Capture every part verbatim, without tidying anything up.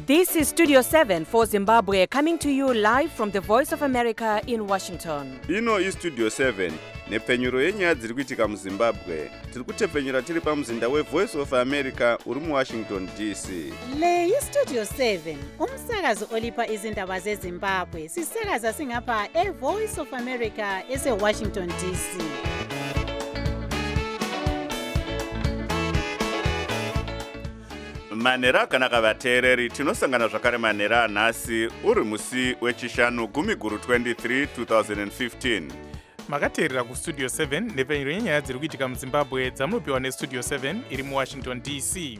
This is Studio seven for Zimbabwe, coming to you live from the Voice of America in Washington. Ino is Studio seven, nepfenyuro yenyaya dziri kuitika muZimbabwe. Tiri kutepfenyura tiri pamuzinda weVoice of America uri muWashington D C. Le iStudio seven, umsakazo olipa izindaba zeZimbabwe. Sisakaza singapha eVoice of America eseWashington D C. Manera akanaka vateereri, tinosangana zvakare manera anhasi uri musi wechishanu gumi guru twenty-three twenty fifteen. Makateerera kuStudio seven nepfenyuro yenyaya dziri kuitika muZimbabwe dzamunopiwa neStudio seven iri muWashington D C.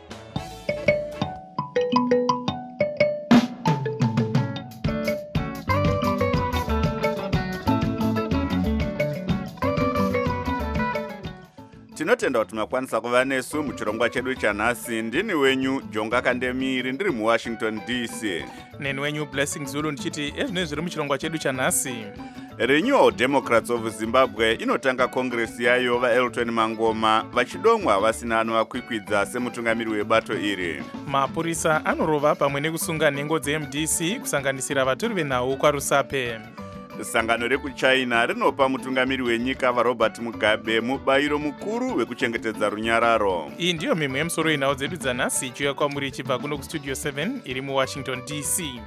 Tinotenda kuti makwanisa kuva nesu muchirongwa chedu chanhasi. Ndini wenyu Jonga Kandemiri ndiri muWashington D C. Neni wenyu Blessing Zulu ndichiti ezvino zviri muchirongwa chedu chanhasi. Renewal Democrats of Zimbabwe inotanga kongresi yayo vaElton Mangoma vachidomwa vasina anovakwikwidza semutungamiri webato iri. Mapurisa anorova pamwe nekusunga nhengo dzeM D C kusanganisira vatori venhau kwaRusape. Sangano rekuChina rinopa mutungamiri wenyika vaRobert Mugabe mubayiro mukuru wekuchengetedza runyararo. Iyi ndiyo mimwe yemusoro yenhau dzedu dzanhasi ichiuya kwamuri ichibva kuno kuStudio seven iri muWashington D C.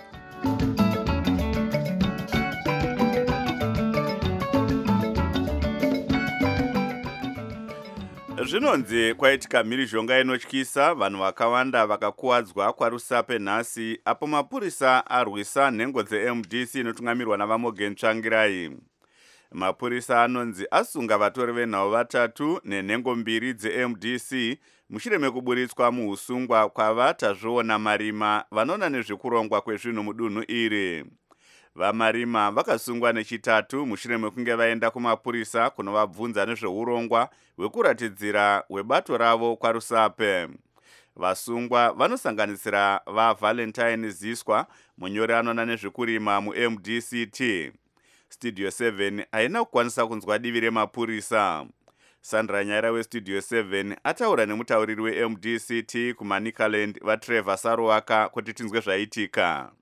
Zvinonzi kwaitika mhirizhonga inotyisa, vanhu vakawanda vakakuwadzwa kwaRusape nhasi apo mapurisa arwisa nhengo dzeM D C inotungamirwa naVamogen Tsvangirai. Mapurisa anonzi asunga vatori venhau vatatu nenhengo mbiri dzeM D C mushure mekuburitswa muusungwa kwavatazviona Marima vanoona nezvekurongwa kwezvinhu mudunhu iri. VaMarima vakasungwa nechitatu mushure mekunge vaenda kumapurisa kunovabvunza nezveurongwa hwekuratidzira hwebato ravo kwaRusape. Vasungwa vanosanganisira vaValentine Ziswa, munyori anoona nezvekurima muM D C T. Studio seven haina kukwanisa kunzwa divi remapurisa. Sandra Nyaira weStudio seven ataura nemutauriri weM D C T kuManicaland vaTrevor Saruwaka kuti tinzwe zvaitika.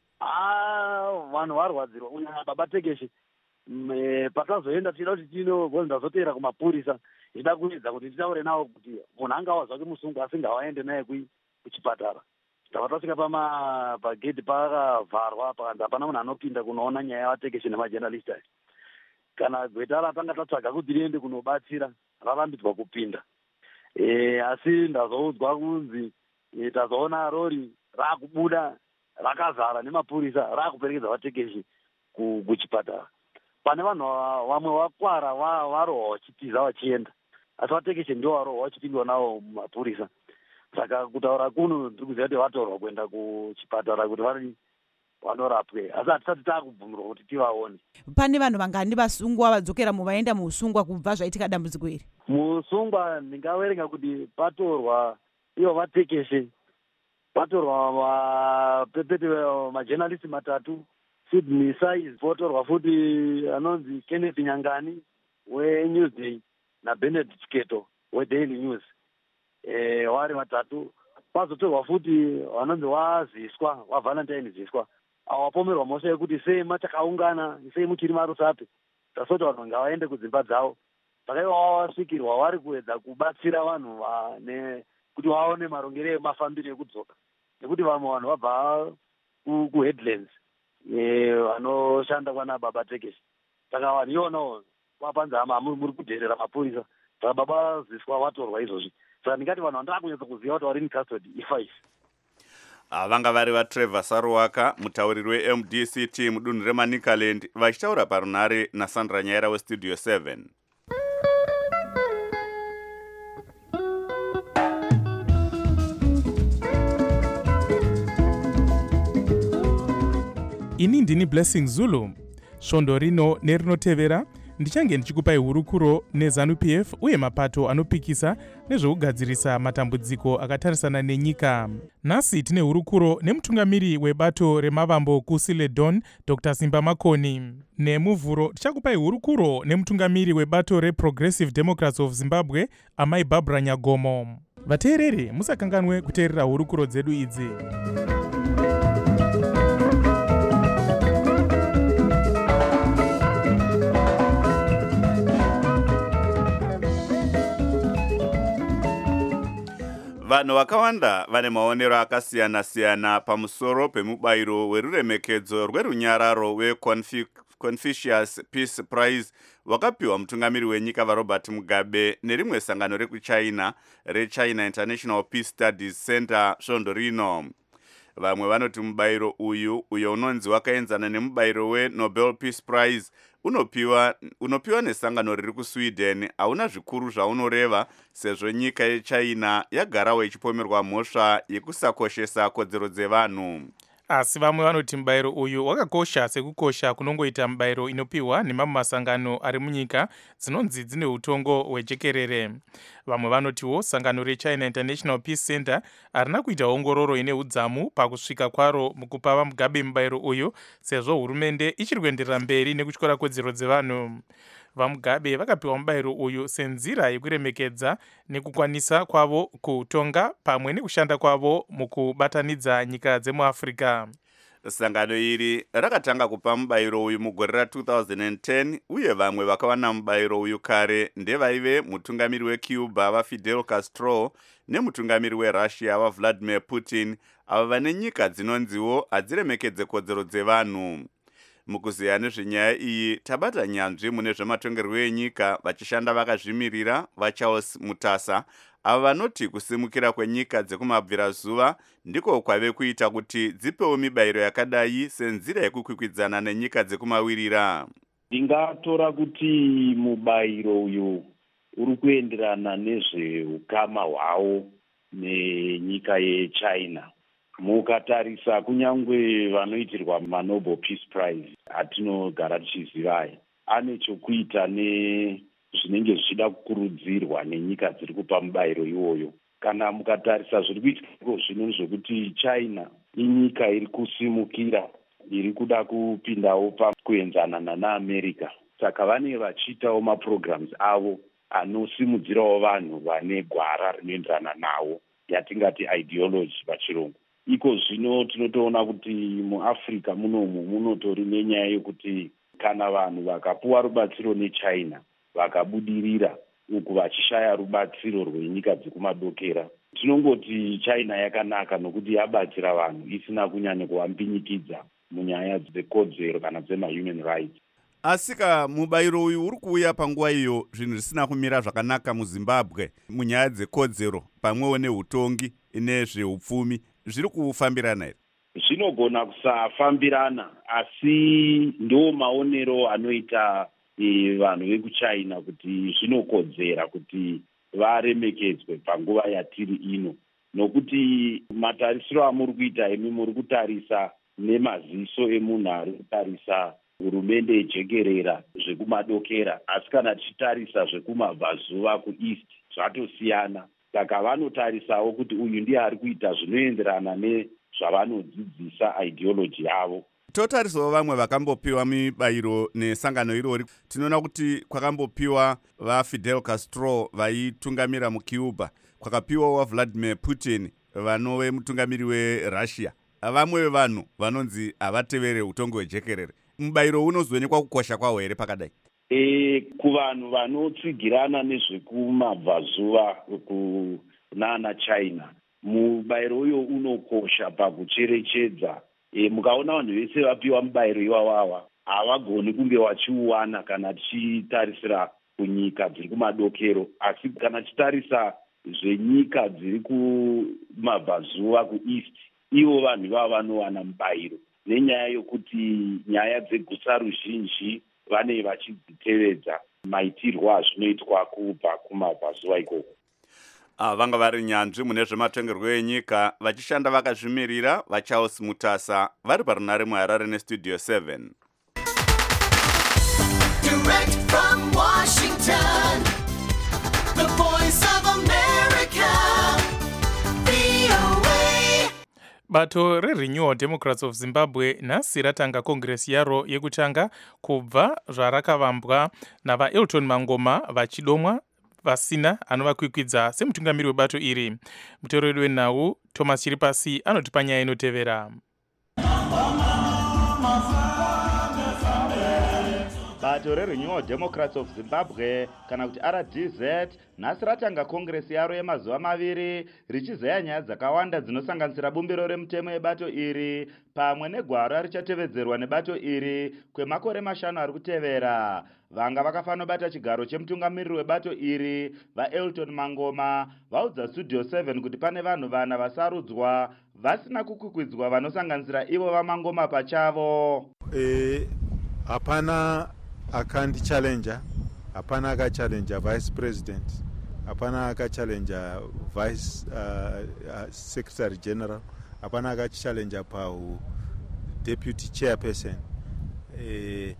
Ah, vanhu varwadzirwa kunyanya baba Tekeshi. Patazoenda tida kuti tinogonza ndazoteera kumapurisa. Ndida kuedza kuti titaure nawo kuti munhu angawazva kuti musungu asingawaende naye kuchipatara. Takatasvika pama pagedhi pakavharwa pakanzi hapana munhu anopinda kunoona nyaya yaTekeshi nemajournalist aya. Kana gweta ratanga tatsvaga kuti riende kunobatsira rarambidzwa kupinda. Eh, asi ndazoudzwa kunzi tazoona rori rakubuda rakazara nemapurisa rakuperekedza vaTekeshi kuchipatara. Pane vanhu vamwe vakwara varohwa vachitiza vachienda, asi vaTekeshi ndio varohwa vachipindwa navo mapurisa. Saka kutaura kuno ndiri kuziva kuti vatorwa kuenda kuchipatara kuti vari vanorapwe, asi hatisati taakubvumirwa kuti tivaone. Pane vanhu vangani vasungwa vadzokera muvaenda muusungwa kubva zvaitika dambudziko iri? Musungwa ndingaverenga kuti patorwa ivo vaTekeshi, patorwa mapepete majournalist matatu, Sydney Size, potorwa futi anonzi Kenneth Nyangani weNewsday naBernard Chiketo weDaily News. Eh, wari vatatu. Pazotorwa futi anonzi waZiswa, waValentine Ziswa. Awapomerwa mhosva yekuti sei machakaungana, sei muchiri maRusape. Tasoti vanhu ngavaende kudzimba dzavo. Saka ivo vasvikirwa vari kuedza kubatsira vanhu vane kuti vaone marongero emafambiro ekudzoka. Nekuti vamwe vanhu vabva kuHeadlands vanoshanda kwana baba Tekeshi. Saka vanhu ivonawo vapanza hama muri kudherera mapurisa. Saka baba Ziswa vatorwa izvozvi. Saka ndingati vanhu vandava kunyatsa kuziva kuti vari in custody ifive. Vanga vari vaTrevor Saruwaka, mutauriri weM D C T mudunhu reManicaland, vachitaura parunare naSandra Nyaira weStudio seven. Ini ndini Blessing Zulu. Svondo rino nerinotevera ndichange ndichikupai hurukuro neZANU-P F uye mapato anopikisa nezvekugadzirisa matambudziko akatarisana nenyika. Nhasi tine hurukuro nemutungamiri webato remavambo kuSiledon Doctor Simba Makoni. Nemuvhuro tichakupai hurukuro nemutungamiri webato reProgressive Democrats of Zimbabwe Amai Barbara Nyagomo. vateereri musakanganwe kuteerera hurukuro dzedu idzi. Vanhu vakawanda vane maonero akasiyana-siyana pamusoro pemubayiro weruremekedzo rwerunyararo weConfucius Peace Prize wakapiwa mutungamiri wenyika vaRobert Mugabe nerimwe sangano rekuchina reChina International Peace Studies Center svondo rino. Vamwe vanoti mubayiro uyu uyo unonzi wakaenzana nemubayiro weNobel Peace Prize unopiwa unopiwa nesangano riri kuSweden hauna zvikuru zvaunoreva sezvo nyika yeChina yagarawo ichipomerwa mhosva yekusakoshesa kodzero dzevanhu. Asi vamwe vanoti mubayiro uyu wakakosha sekukosha kunongoita mubayiro inopiwa nemamwe masangano ari munyika dzinonzi dzine utongo hwejekerere. Vamwe vanotiwo sangano reChina International Peace Center harina kuita ongororo ine udzamu pakusvika kwaro mukupa vaMugabe mubayiro uyu sezvo hurumende ichiri kuenderera mberi nekutyora kodzero dzevanhu. VaMugabe vakapiwa mubayiro uyu senzira yekuremekedza nekukwanisa kwavo kutonga pamwe nekushanda kwavo mukubatanidza nyika dzemuAfrica. Sangano iri rakatanga kupa mubayiro uyu mugore ra two thousand ten uye vamwe vakawana mubayiro uyu kare ndevaive mutungamiri weCuba vaFidel Castro nemutungamiri weRussia vaVladimir Putin, ava vane nyika dzinonziwo hadziremekedze kodzero dzevanhu. Mukuziya nezvenyaya iyi tabata nyanzvi mune zvematongerwo enyika vachishanda vakazvimirira vaCharles Mutasa, ava vanoti kusimukira kwenyika dzekumabvirazuva ndiko kwave kuita kuti dzipewo mibayiro yakadai senzira yekukwikwidzana nenyika dzekumawirira. Ndingatora kuti mubayiro uyu uri kuenderana nezveukama hwawo nenyika yeChina. Mukatarisa kunyangwe vanoitirwa maNobel Peace Prize atinogara tichizivaya ane chokuita nezvinenge zvichida kukurudzirwa nenyika dziri kupa mubayiro iwoyo. Kana mukatarisa zviri kuitika zvino zvokuti China inyika iri kusimukira, iri kuda kupindawo pakuenzana naAmerica, saka vane vachiitawo maprograms avo anosimudzirawo vanhu vane gwara rinoenderana nawo yatingati ideology pachirungu. Iko zvino tinotoona kuti muAfrica munomu munotori nenyaya yekuti kana vanhu vakapuwa rubatsiro neChina vakabudirira uku vachishaya rubatsiro rwenyika dzekumadokera, tinongoti China yakanaka nokuti yabatsira vanhu isina kunyanya kuvambinyikidza munyaya dzekodzero kana dzemahuman rights. Asika mubayiro uyu uri kuuya panguva iyo zvinhu zvisina kumira zvakanaka muZimbabwe munyaya dzekodzero pamwewo neutongi nezveupfumi zviri kufambirana here? Zvinogona kusafambirana, asi ndo maonero anoita e, vanhu vekuChina kuti zvinokodzera kuti varemekedzwe panguva yatiri ino, nokuti matarisiro amuri kuita imi muri kutarisa nemaziso emunhu ari kutarisa hurumende yejekerera zvekumadokera, asi kana tichitarisa zvekumabvazuva kueast zvatosiyana. Saka vanotarisawo kuti uyu ndiye ari kuita zvinoenderana nezvavanodzidzisa ideology yavo. Totarisawo vamwe vakambopiwa mibayiro nesangano irori. Tinoona kuti kwakambopiwa vaFidel Castro vaitungamira muCuba, kwakapiwa vaVladimir Putin vanove mutungamiri weRussia. Vamwe vanhu vanonzi havatevere utongo hwejekerere. Mubayiro unozoonekwa kukosha kwawo here pakadai? E, kuvanhu vanotsigirana nezvekumabvazuva kunana China, mubayiro uyo unokosha pakucherechedza. E, mukaona vanhu vese vapiwa mubayiro iwawawa havagoni kunge vachiuwana kana tichitarisira kunyika dziri kumadokero, asi kana tichitarisa zvenyika dziri kumabvazuva kueast, ivo vanhu ivava vanowana mubayiro nenyaya yokuti nyaya dzegusa ruzhinji vane vachidzitevedza maitirwo azvinoitwa kubva kumabvazuva ikoko. Ah, vanga vari nyanzvi mune zvematongerwo enyika vachishanda vakazvimirira vaCharles Mutasa vari parunare muHarare neStudio seven. Direct from Washington, the voice of America, V O A. Bato reRenewal Democrats of Zimbabwe nhasi ratanga kongresi yaro yekutanga kubva zvarakavambwa navaElton Mangoma vachidomwa vasina anovakwikwidza semutungamiri webato iri. Muteereri wenhau Thomas Chiripasi anotipa nyaya inotevera. Bato reRenewal Democrats of Zimbabwe kana kuti R D Z nhasi ratanga kongresi yaro yemazuva maviri richizeya nyaya dzakawanda dzinosanganisira bumbiro remutemo yebato iri pamwe negwaro richatevedzerwa nebato iri kwemakore mashanu ari kutevera. Vanga vakafanobata chigaro chemutungamiriri webato iri vaElton Mangoma vaudza Studio seven kuti pane vanhu vana vasarudzwa vasina kukwikwidzwa vanosanganisira ivo vaMangoma pachavo. Eh, hapana akandi challenger, hapana aka challenger vice president, hapana aka challenger vice uh, uh, secretary general, hapana aka challenger pa deputy chairperson, eh,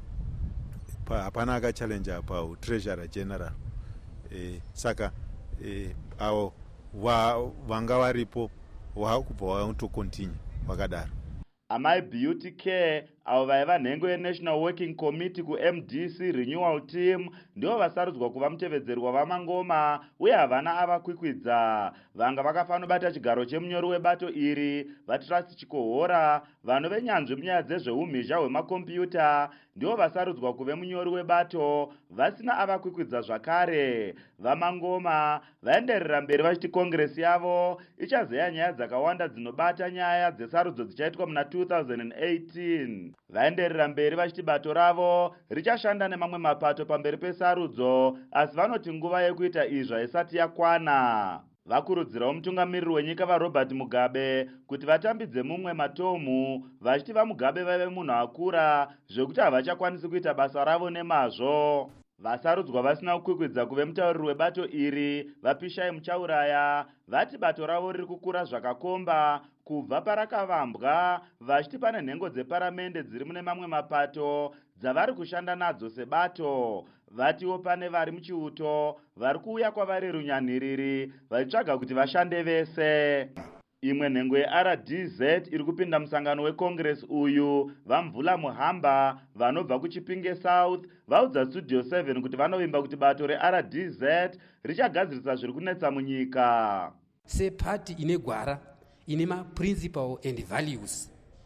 pa hapana aka challenger pa treasurer general. Eh, saka eh, awo wa vanga varipo wa kubva wa continue wakadaro. Amai Beauty Care avo vaiva nhengo yeNational Working Committee kuM D C Renewal Team ndivo vasarudzwa kuva mutevedzeri wavaMangoma uye havana avakwikwidza. Vanga vakafanobata chigaro chemunyori webato iri vaTrust Chikohora vanhu venyanzvi munyaya dzezveumhizha hwemakombiyuta ndivo vasarudzwa kuve munyori webato vasina avakwikwidza zvakare. VaMangoma vaenderera mberi vachiti kongresi yavo ichazeya nyaya dzakawanda dzinobata nyaya dzesarudzo dzichaitwa muna two thousand eighteen. Vaenderera mberi vachiti bato ravo richashanda nemamwe mapato pamberi pesarudzo asi vanoti nguva yekuita izvi haisati yakwana. Vakurudzirawo mutungamiriri wenyika vaRobert Mugabe kuti vatambidze mumwe matomu vachiti vaMugabe vave munhu akura zvekuti havachakwanisi kuita basa ravo nemazvo. Vasarudzwa vasina kukwikwidza kuve mutauriri webato iri vaPishai Muchauraya vati bato ravo riri kukura zvakakomba kubva parakavambwa vachiti pane nhengo dzeparamende dziri mune mamwe mapato dzavari kushanda nadzo sebato. Vatiwo pane vari muchiuto vari kuuya kwavari runyanhiriri vachitsvaga kuti vashande vese. Imwe nhengo yeR D Z iri kupinda musangano wekongresi uyu vaMvula Muhamba vanobva kuChipinge South vaudza Studio seven kuti vanovimba kuti bato reR D Z richagadzirisa zviri kunetsa munyika. Sepati ine gwara ine maprinciple and values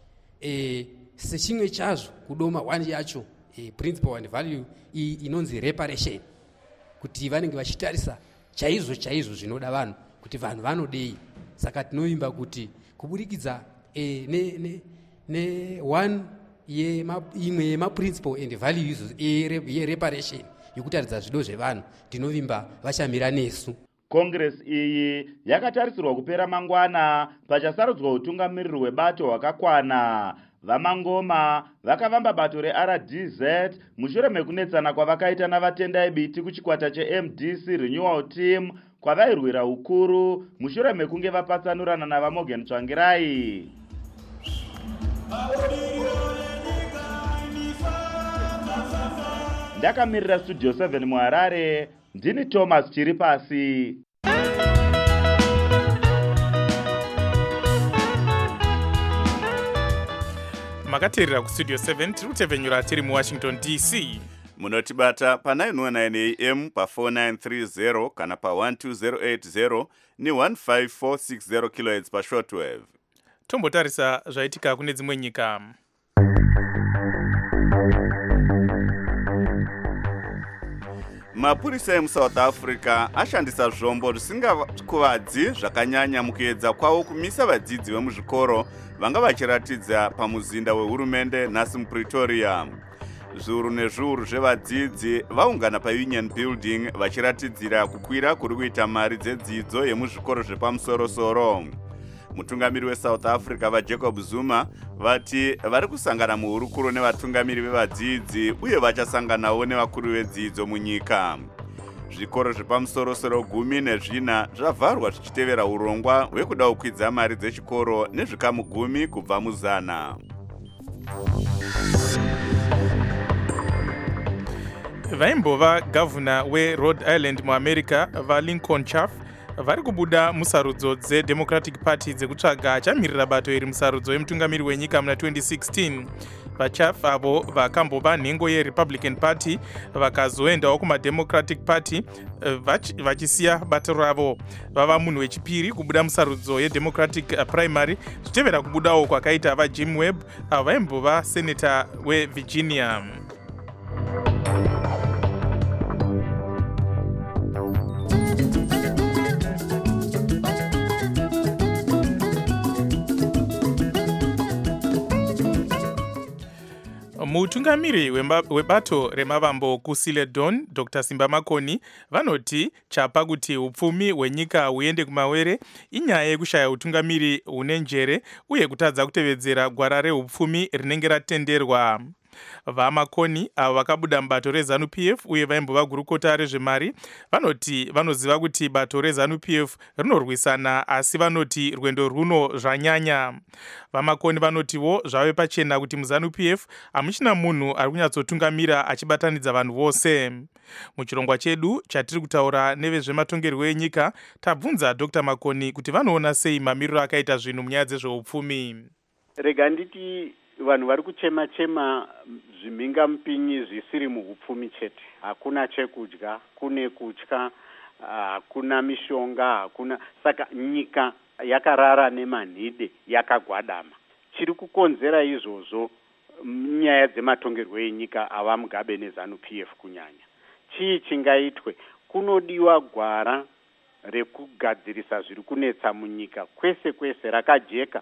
e, sechimwe chazvo kudoma one yacho e, principle and value i, inonzi reparation kuti vanenge vachitarisa chaizvo chaizvo zvinoda vanhu kuti vanhu vanodei. Saka tinovimba kuti kuburikidza e, ne, ne, ne one ye ma, imwe yemaprinciple and values yereparation yekutaridza zvido zvevanhu tinovimba vachamira nesu. Kongresi iyi yakatarisirwa kupera mangwana pachasarudzwa utungamiriri hwebato hwakakwana. VaMangoma vakavamba bato reR D Z mushure mekunetsana kwavakaita navatendai biti kuchikwata cheM D C Renewal Team kwavairwira ukuru mushure mekunge vapatsanurana navaMorgan Tsvangirai. Ndakamirira Studio seven muHarare, ndini Thomas Chiripasi. Makateerera kuStudio seven tiri kutevhenyura tiri muWashington D C. Munotibata pa nine one nine A M pa four nine three zero kana pa one two zero eight zero ni one five four six zero kilohertz pa shortwave. Tombotarisa zvaitika kune dzimwe nyika. Mapurisa emuSouth Africa ashandisa zvombo zvisingakuvadzi zvakanyanya mukuedza kwavo kumisa vadzidzi vemuzvikoro vanga vachiratidza pamuzinda wehurumende nhasi muPretoria. Zviuru nezviuru zvevadzidzi vaungana paUnion Building vachiratidzira kukwira kuri kuita mari dzedzidzo yemuzvikoro zvepamusorosoro. Mutungamiri weSouth Africa vaJacob Zuma vati vari kusangana muhurukuro nevatungamiri vevadzidzi uye vachasanganawo nevakuru vedzidzo munyika. Zvikoro zvepamusorosoro gumi nezvina zvavharwa zvichitevera urongwa hwekuda kukwidza mari dzechikoro nezvikamu gumi kubva muzana. Vaimbova gavhuna weRhode Island muAmerica vaLincoln Chaff vari kubuda musarudzo dzeDemocratic Party dzekutsvaga achamirira bato iri musarudzo yemutungamiri wenyika muna twenty sixteen. vachaf avo vakambova nhengo yerepublican party vakazoendawo kumademocratic party vachisiya bato ravo. Vava munhu wechipiri kubuda musarudzo yedemocratic primary zvichitevera kubudawo kwakaita vajim webb avo vaimbova seneta wevirginia. Mutungamiri webato remavambo kuSiledon, Doctor Simba Makoni, vanoti chapa kuti upfumi hwenyika huende kumawere inyaya yekushaya utungamiri hune njere uye kutadza kutevedzera gwara reupfumi rinenge ratenderwa. VaMakoni avo vakabuda mubato reZANU P F uye vaimbova gurukota rezvemari vanoti vanoziva kuti bato reZANU P F rinorwisana asi vanoti rwendo runo zvanyanya. VaMakoni vanotiwo zvave pachena kuti muZANU P F hamuchina munhu ari kunyatsotungamira achibatanidza vanhu vose. Muchirongwa chedu chatiri kutaura nevezvematongerwo enyika tabvunza Doctor Makoni kuti vanoona sei mamiriro akaita zvinhu munyaya dzezveupfumi. Rega nditi vanhu vari kuchema chema zvimhinga mupinyi zvisiri muupfumi chete. Hakuna chekudya, kune kutya, hakuna mishonga, hakuna. Saka nyika yakarara nemanhide yakagwadama. Chiri kukonzera izvozvo nyaya dzematongerwo enyika ava Mugabe neZANU P F kunyanya. Chii chingaitwe? Kunodiwa gwara rekugadzirisa zviri kunetsa munyika kwese kwese rakajeka,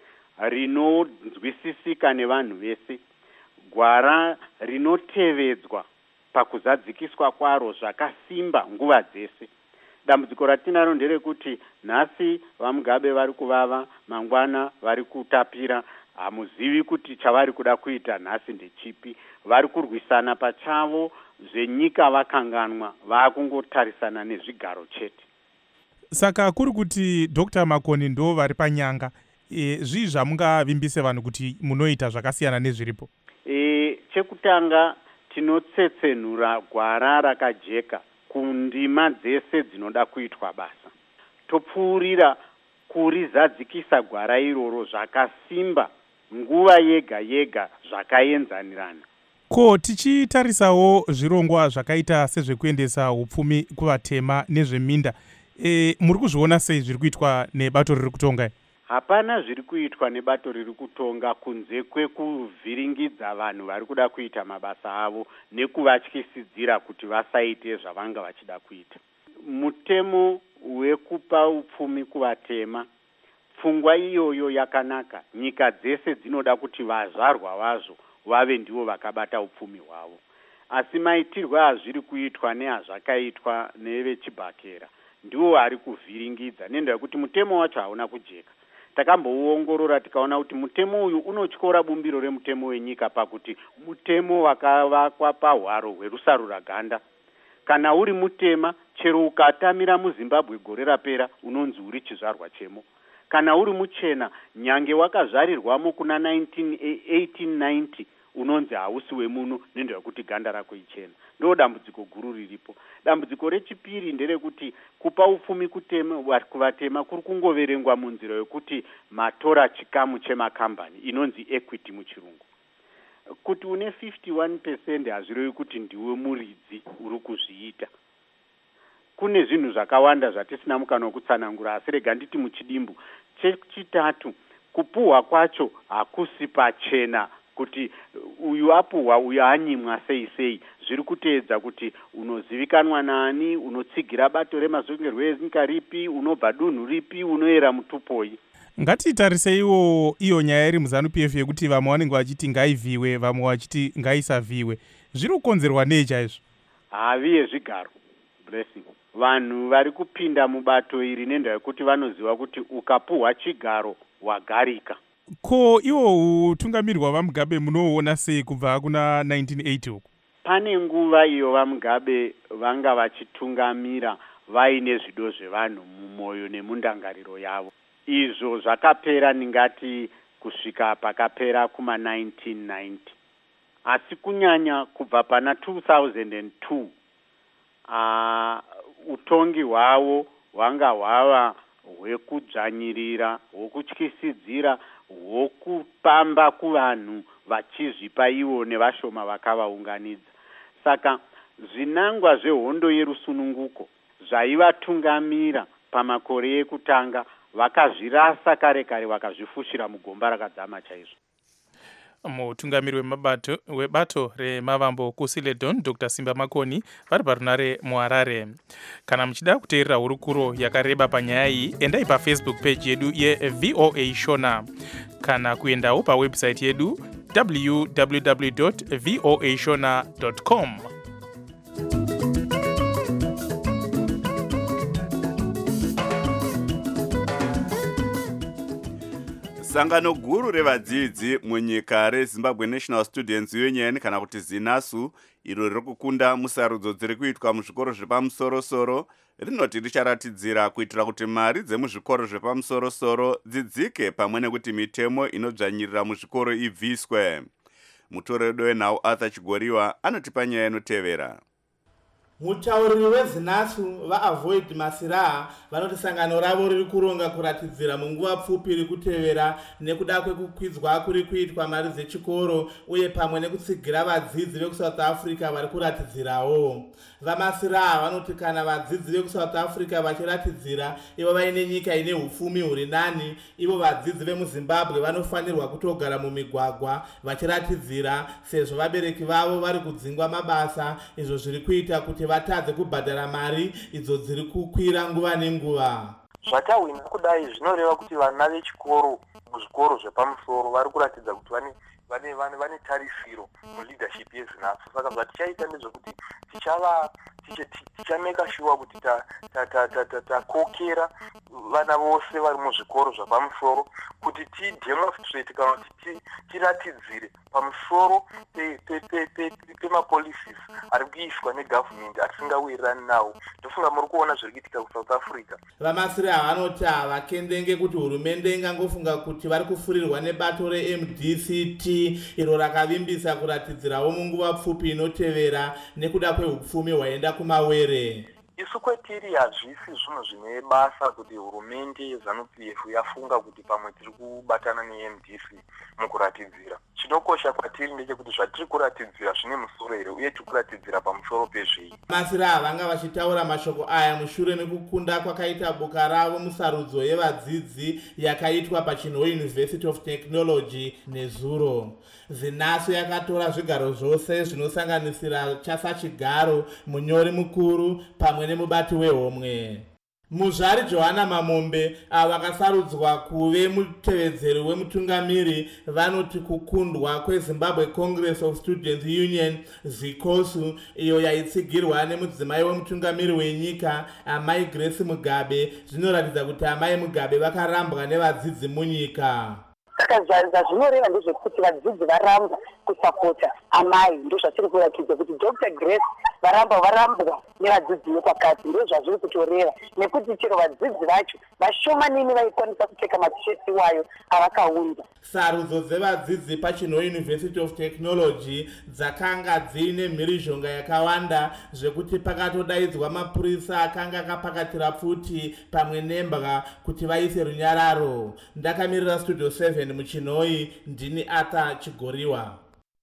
rinonzwisisika nevanhu vese, gwara rinotevedzwa pakuzadzikiswa kwaro zvakasimba nguva dzese. Dambudziko ratinaro nderekuti nhasi vaMugabe vari kuvava, mangwana vari kutapira, hamuzivi kuti chavari kuda kuita nhasi ndechipi. Vari kurwisana pachavo, zvenyika vakanganwa, vakungotarisana nezvigaro chete. Saka kuri kuti Doctor Makoni ndo vari panyanga. E, zvii zvamungavimbise vanhu kuti munoita zvakasiyana nezviripo? E, chekutanga tinotsetsenura gwara rakajeka kundima dzese dzinoda kuitwa basa. Topfuurira kurizadzikisa gwara iroro zvakasimba nguva yega yega zvakaenzanirana. Ko tichitarisawo zvirongwa zvakaita sezvekuendesa upfumi kuvatema nezveminda, e, muri kuzviona sei zviri kuitwa nebato riri kutonga? Hapana zviri kuitwa nebato riri kutonga kunze kwekuvhiringidza vanhu vari kuda kuita mabasa avo nekuvatyisidzira kuti vasaite zvavanga vachida kuita. Mutemo wekupa upfumi kuvatema, pfungwa iyoyo yakanaka. Nyika dzese dzinoda kuti vazvarwa vazvo vave ndivo vakabata upfumi hwavo. Asi maitirwa azviri kuitwa neazvakaitwa nevechibhakera ndiwo ari kuvhiringidza, nenda yekuti mutemo wacho hauna kujeka. Takambouongorora tikaona kuti mutemo uyu unotyora bumbiro remutemo wenyika pakuti mutemo wakavakwa pahwaro hwerusarura ganda. Kana uri mutema, chero ukatamira muZimbabwe gore rapera unonzi uri chizvarwa chemo. Kana uri muchena, nyange wakazvarirwamo kuna eighteen ninety unonzi hausi wemuno nendo yekuti ganda rako ichena. Ndo dambudziko guru riripo. Dambudziko rechipiri nderekuti kupa upfumi kutema kuvatema kuri kungoverengwa munzira yokuti matora chikamu chemakambani inonzi equity muchirungu. Kuti une fifty-one percent hazvirevi kuti ndiwe muridzi uri kuzviita. Kune zvinhu zvakawanda zvatisina mukana wokutsanangura, asi rega nditi muchidimbu. Chechitatu, kupuhwa kwacho hakusi pachena kuti uyu apuhwa uyu anyimwa sei sei. Zviri kuteedza kuti unozivikanwa nani, unotsigira bato rematongerwo enyika ripi, unobva dunhu ripi, unoera mutupoi. Ngatitariseiwo iyo nyaya iri muZANU P F yekuti vamwe vanenge vachiti ngaivhiwe, vamwe vachiti ngaisavhiwe. Zviri kukonzerwa nei chaizvo? Haviye zvigaro. Blessing. Vanhu vari kupinda mubato iri nenda yekuti vanoziva kuti ukapuhwa chigaro wagarika. Ko iwo utungamiri hwavaMugabe munoona sei kubva kuna nineteen eighty uku? Pane nguva iyo vaMugabe vanga vachitungamira vaine zvido zvevanhu mumwoyo nemundangariro yavo. Izvo zvakapera ningati kusvika pakapera kuma nineteen ninety. Asi kunyanya kubva pana two thousand two uh, utongi hwavo hwanga hwava hwekudzvanyirira, hwokutyisidzira, hwokupamba kuvanhu vachizvipa ivo nevashoma vakavaunganidza. Saka zvinangwa zvehondo yerusununguko zvaivatungamira pamakore ekutanga vakazvirasa kare kare vakazvifushira mugomba rakadzama chaizvo. Mutungamiri wemabato webato remavambo kuSiledon Dr Simba Makoni vari parunare muHarare. Kana muchida kuteerera hurukuro yakareba panyaya iyi, endai paFacebook page yedu yeV O A Shona kana kuendawo pawebsite yedu w w w dot v o a shona dot com. Sangano guru revadzidzi munyika reZimbabwe National Students Union kana kuti ZINASU iro riri kukunda musarudzo dziri kuitwa muzvikoro zvepamusoro-soro rinoti richaratidzira kuitira kuti mari dzemuzvikoro zvepamusoro-soro dzidzike pamwe nekuti mitemo inodzvanyirira muzvikoro ibviswe. Mutoredo wenhau Arthur Chigoriwa anotipa nyaya inotevera. Mutauriri weZINASU vaAvoid Masiraha vanoti sangano ravo riri kuronga kuratidzira munguva pfupi iri kutevera nekuda kwekukwidzwa kuri kuitwa mari dzechikoro uye pamwe nekutsigira vadzidzi vekuSouth Africa vari kuratidzirawo. VaMasiraha vanoti kana vadzidzi vekuSouth Africa vachiratidzira ivo vaine nyika ine hupfumi huri nani, ivo vadzidzi vemuZimbabwe vanofanirwa kutogara mumigwagwa vachiratidzira sezvo vabereki vavo vari kudzingwa mabasa, izvo zviri kuita kuti vatadze kubhadhara mari idzo dziri kukwira nguva nenguva. Zvatawina kudai zvinoreva kuti vana vechikoro muzvikoro zvepamusoro vari kuratidza kuti vane vane vane vane tarisiro muleadership yeZINASU. Saka zvatichaita ndezvekuti tichava tichameka sure kuti takokera vana vose vari muzvikoro zvepamusoro kuti tidemonstrate kana kuti tiratidzire pamusoro pemapolicies ari kuiswa negovernment asingawirirani nawo. Ndofunga muri kuona zviri kuitika kuSouth Africa. VaMasiraha vanoti havakendenge kuti hurumende ingangofunga kuti vari kufurirwa nebato reM D C T iro rakavimbisa kuratidzirawo munguva pfupi inotevera nekuda kwehupfumi hwaenda kumawere. Isu kwetiri hazvisi zvinhu zvine basa kuti hurumende yeZANU-P F yafunga kuti pamwe tiri kubatana neM D C mukuratidzira. Chinokosha kwatiri ndechekuti zvatiri kuratidzira zvine musoro here uye tiri kuratidzira pamusoro pezvei. Masiraha vanga vachitaura mashoko aya mushure mekukunda kwakaita boka ravo musarudzo yevadzidzi yakaitwa paChinho University of Technology nezuro. ZINASU yakatora zvigaro zvose zvinosanganisira chasachigaro, munyori mukuru pamwe nemubati wehomwe. Muzvari Johanna Mamombe ava vakasarudzwa kuve mutevedzeri wemutungamiri vanoti kukundwa kweZimbabwe Congress of Students Union ZICOSU iyo yaitsigirwa nemudzimai wemutungamiri wenyika Amai Grace Mugabe zvinoratidza kuti Amai Mugabe vakarambwa nevadzidzi munyika. Saka zvazvinoreva ndezvekuti vadzidzi varamba kusapota amai, ndozvatiri kuratidza kuti Doctor Grace varamba varambwa nevadzidzi vepakati, ndozvazviri kutoreva nekuti chero vadzidzi vacho vashomanini vaikwanisa kupfeka matisheti wayo avakaunda. Sarudzo dzevadzidzi paChinho University of Technology dzakanga dziine mhirizhonga yakawanda zvekuti pakatodaidzwa mapurisa akanga akapakatira pfuti pamwe nembwa kuti vaise runyararo. Ndakamirira Studio seven muChinhoi, ndini Arthur Chigoriwa.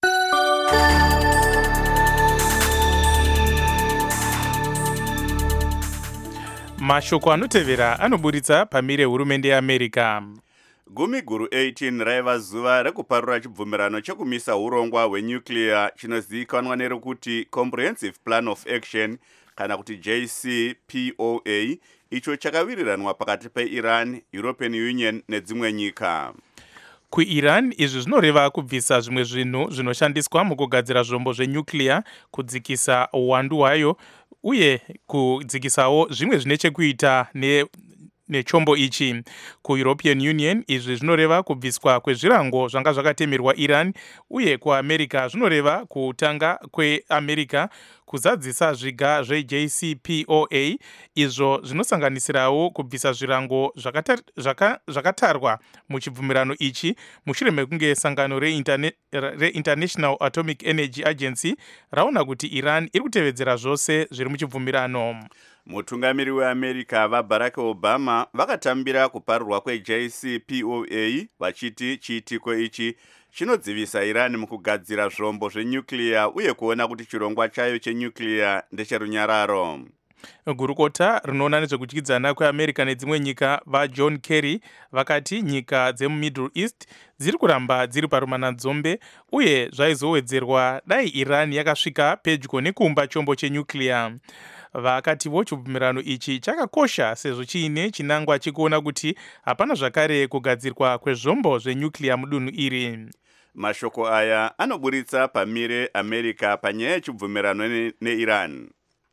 Mashoko anotevera anoburitsa pamire hurumende yeAmerica. Gumi guru eighteen raiva zuva rekuparura chibvumirano chekumisa urongwa hwenuclear chinozivikanwa nerekuti Comprehensive Plan of Action kana kuti J C P O A icho chakawiriranwa pakati peIran, European Union nedzimwe nyika. KuIran izvi zvinoreva kubvisa zvimwe zvinhu zvinoshandiswa mukugadzira zvombo zvenuclear, kudzikisa uwandu hwayo uye kudzikisawo zvimwe zvine chekuita ne nechombo ichi. KuEuropean Union izvi zvinoreva kubviswa kwezvirango zvanga zvakatemerwa Iran, uye kuAmerica zvinoreva kutanga kweAmerica kuzadzisa zviga zveJ C P O A izvo zvinosanganisirawo kubvisa zvirango zvakatar, zvaka, zvakatarwa muchibvumirano ichi mushure mekunge sangano reInternational re Atomic Energy Agency raona kuti Iran iri kutevedzera zvose zviri muchibvumirano. Mutungamiri weAmerica vaBarack Obama vakatambira kuparurwa kweJ C P O A vachiti chiitiko ichi chinodzivisa Iran mukugadzira zvombo zvenyuclear uye kuona kuti chirongwa chayo chenyuclear ndecherunyararo. Gurukota rinoona nezvekudyidzana kweAmerica nedzimwe nyika vaJohn Kerry vakati nyika dzemuMiddle East dziri kuramba dziri parumanadzombe uye zvaizowedzerwa dai Iran yakasvika pedyo nekuumba chombo chenyuclear. Vakativo chibvumirano ichi chakakosha sezvo chiine chinangwa chekuona kuti hapana zvakare kugadzirwa kwezvombo zvenyuclear mudunhu iri. Mashoko aya anoburitsa pamire America panyaya yechibvumirano neIran.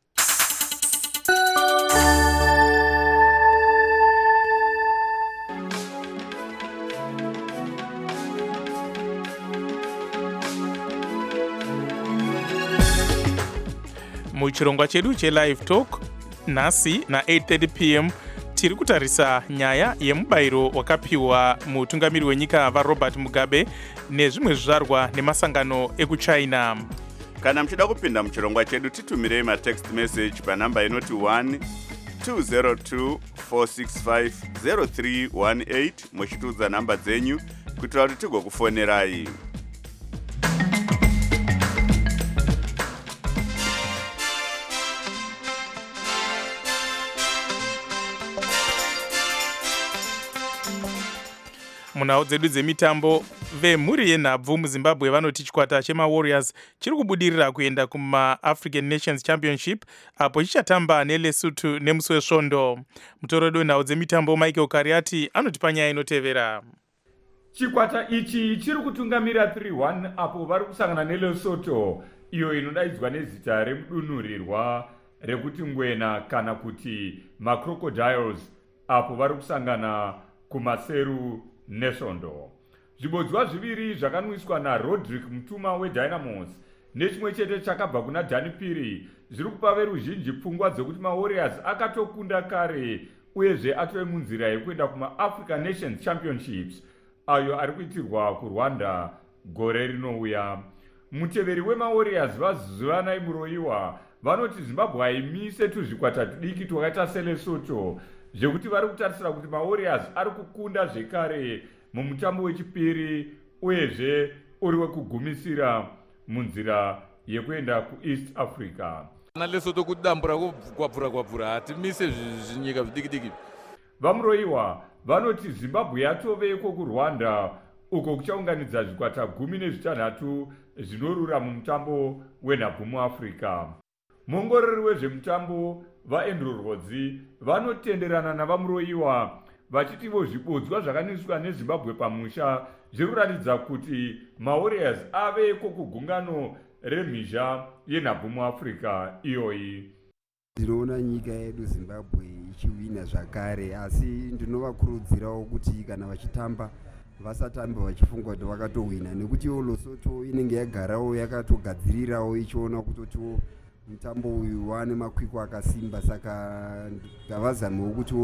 Muchirongwa chedu cheLive Talk nhasi na eight thirty p m tiri kutarisa nyaya yemubayiro wakapiwa mutungamiri wenyika vaRobert Mugabe nezvimwe zvizvarwa nemasangano ekuChina. Kana muchida kupinda muchirongwa chedu titumirei matext message panamba inoti one two zero two four six five zero three one eight muchituudza namba dzenyu kuitira kuti tigokufonerai. Munhau dzedu dzemitambo vemhuri yenhabvu muZimbabwe vanoti chikwata chemaWarriors chiri kubudirira kuenda kumaAfrican Nations Championship apo chichatamba neLesotho nemusi wesvondo. Mutorodi wenhau dzemitambo Michael Kariati anoti panyaya inotevera. Chikwata ichi chiri kutungamira three one apo vari kusangana neLesotho iyo inodaidzwa nezita remudunhurirwa rekuti ngwena kana kuti maCrocodiles apo vari kusangana kumaseru nesvondo. Zvibodzwa zviviri zvakanwiswa naRodrick Mutuma weDynamos nechimwe chete chakabva kuna Dani Piri zviri kupa veruzhinji pfungwa dzekuti maWarriors akatokunda kare uyezve atove munzira yekuenda kumaAfrican Nations Championships ayo ari kuitirwa kuRwanda gore rinouya. Muteveri wemaWarriors vaZuvanai Muroyiwa vanoti Zimbabwe haimise tuzvikwata tudiki twakaita seLesotho zvekuti vari kutarisira kuti maWarriors ari kukunda zvekare mumutambo wechipiri uyezve uri wekugumisira munzira yekuenda kuEast Africa. NaLesotho kuti dambu rakwabvura kwabvura hatimise zvinyika zvidiki diki. VaMuroyiwa vanoti Zimbabwe yatoveko kuRwanda uko kuchaunganidza zvikwata gumi nezvitanhatu zvinorura mumutambo wenhabvu muAfrica. Muongorori wezvemutambo vaAndrew Rhodzi vanotenderana navaMuroyiwa vachitivo zvibodzwa zvakaniswa neZimbabwe pamusha zviri kuratidza kuti maWarriors aveko kugungano remhizha yenhabvu muAfrica iyoyi. Ndinoona nyika yedu Zimbabwe ichiwina zvakare, asi ndinovakurudzirawo kuti kana vachitamba vasatamba vachifunga kuti vakatowina, nekuti Lesotho inenge yagarawo yakatogadzirirawo ichiona kutotiwo mutambo uyu wane makwikwa akasimba, saka ngavazamewo kuti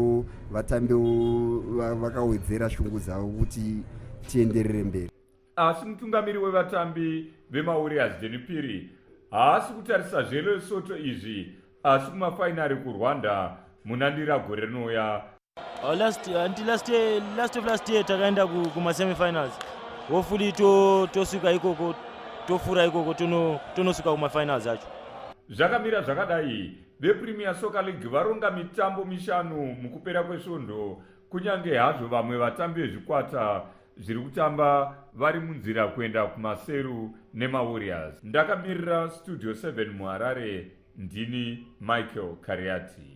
vatambewo vakawedzera shungu dzavo kuti tienderere mberi. Asi mutungamiri wevatambi vemaWarriors Dani Piri haasi kutarisa zveLesotho izvi asi kumafainari kuRwanda munandira gore rinouya. Uh, last until last year last of last year takaenda kuma semi-finals. Hopefully to tosvika ikoko tofura ikoko tono tonosvika kuma finals acho. Zvakamira zvakadai vePremier Soccer League varonga mitambo mishanu mukupera kwesvondo, kunyange hazvo vamwe vatambi vezvikwata zviri kutamba vari munzira kuenda kumaseru nemaWarriors. Ndakamirira Studio seven muHarare, ndini Michael Kariati.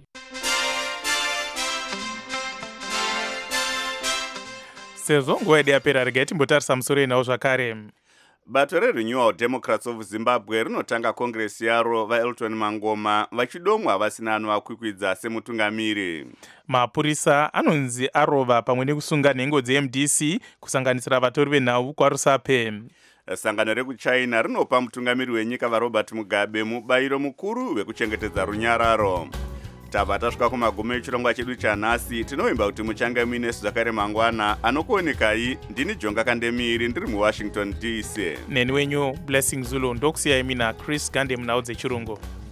Sezvo nguva yedu yapera, regai timbotarisa musoro yenhau zvakare. Bato reRenewal Democrats of Zimbabwe rinotanga kongresi yaro vaElton Mangoma vachidomwa vasina anovakwikwidza semutungamiri. Mapurisa anonzi arova pamwe nekusunga nhengo dzeM D C kusanganisira vatori venhau kwaRusape. Sangano rekuChina rinopa mutungamiri wenyika vaRobert Mugabe mubayiro mukuru wekuchengetedza runyararo. Tabva tasvika kumagumo echirongwa chedu chanhasi. Tinovimba kuti muchange muine zvakare mangwana. Anokuonekai ndini Jonga Kandemiri ndiri muWashington D C. Neni wenyu Blessing Zulu ndokusiyai mina Chris Gande munhau dzechirungu.